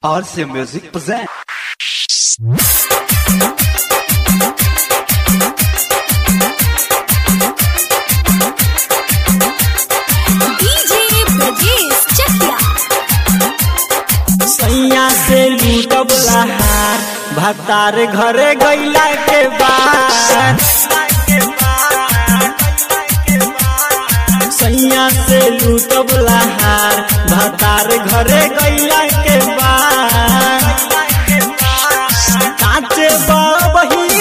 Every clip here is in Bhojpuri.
RC Music present. सैया से लूटब लहार भतार घरे गईला के बाद सैया से लूटब लहार भतार घरे गईला के बाद काचे बही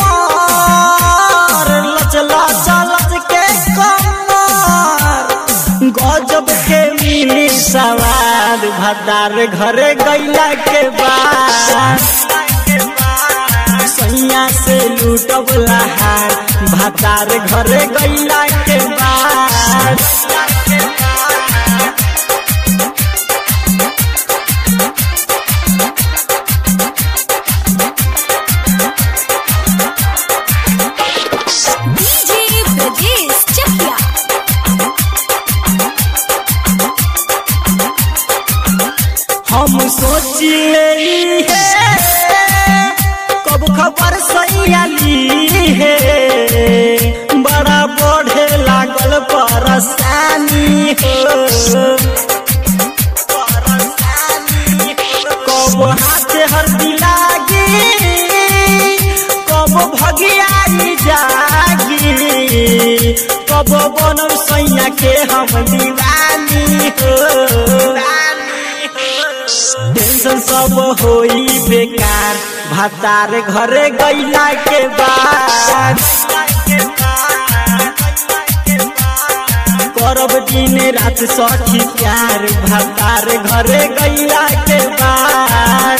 उमर लचला चलच के कमर गजब के मिली सवाद भतार घरे गईला के बाद सैया से लूटब लहार भतार घरे गईला के बाद हम सोचिले है कब खबर सैया ली है बड़ा बढ़े लागल परेशानी हो कब हाथे हरदी लागी कब भगियाई जागी कब बनम सैया के हम दीवानी हो टेंशन सब होई बेकार भतार घरे गईला के बाद करब दिन रात सखी प्यार भतार घरे गईला के बाद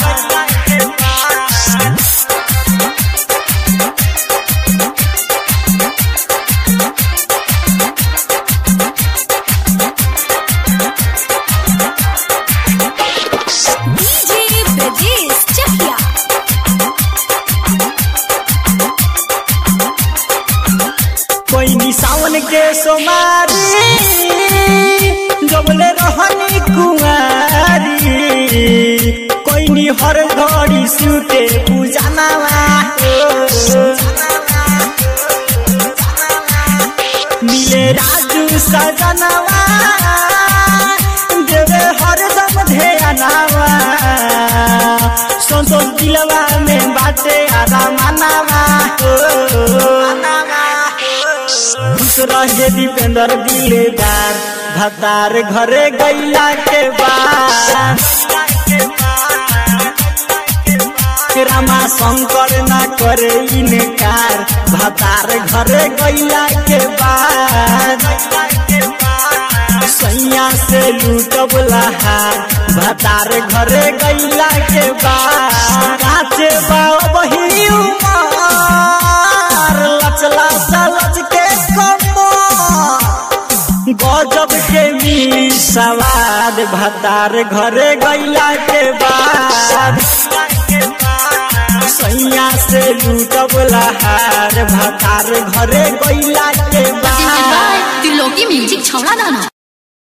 कोई सावन के सोमारी जबले रहनी कुंवारी कोई हर घड़ी सुते पूजनावा मिले राजू सजनवा देवे हरदम ध्यानवा संतोष दिलवा में बाटे आधा मानवा रहे दीपेंद्र दिलेदार भतार घरे गईला के बाद रामा शंकर न करे इनकार भतार घरे गईला के बाद सैया से लूटब लहार भतार घरे गईला के बाद काचे बही उमर लचला सलच के गजब के मिली सवाद भतार घरे गईला के बाद सैया से लूटब लहार भतार घरे गईला के बाद म्यूजिक छौड़ा दाना।